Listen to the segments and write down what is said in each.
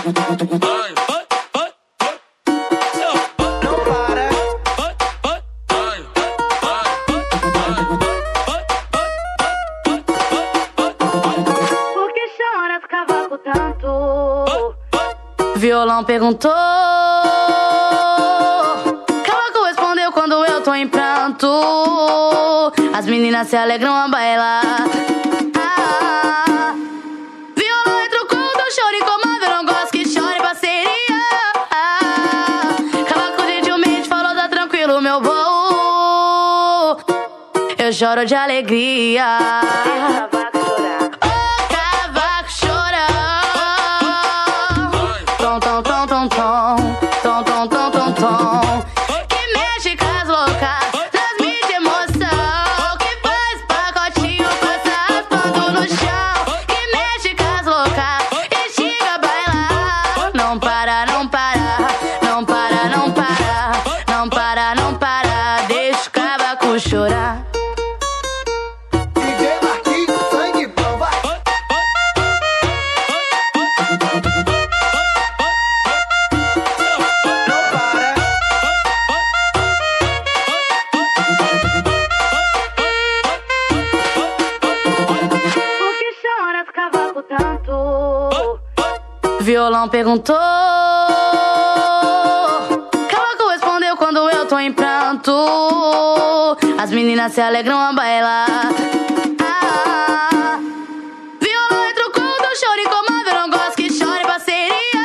Por que choras, cavaco, tanto? Violão perguntou, cavaco respondeu quando eu tô em pranto. As meninas se alegram a bailar. Violão retrucou, tô choro e comando, eu não gosto que chore, parceria. Cavaco gentilmente falou, tá tranquilo, meu voo. Eu choro de alegria. Que mexe com as loucas, transmite emoção, que faz pacotinho, passa raspando no chão. Que mexe com as loucas, instiga a bailar. Não para, não para, não para, não para, não para, não para, deixa o cavaco chorar. DJ Marquinhos, sangue bom, vai! Por que choras, cavaco, tanto? Violão perguntou, cavaco respondeu quando eu tô em pranto. As meninas se alegram a bailar. Violão retrucou, tô choro e comando, eu não gosto que chore, parceria.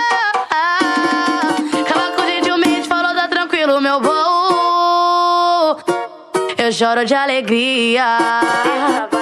Cavaco gentilmente falou, tá tranquilo, meu voo. Eu choro de alegria.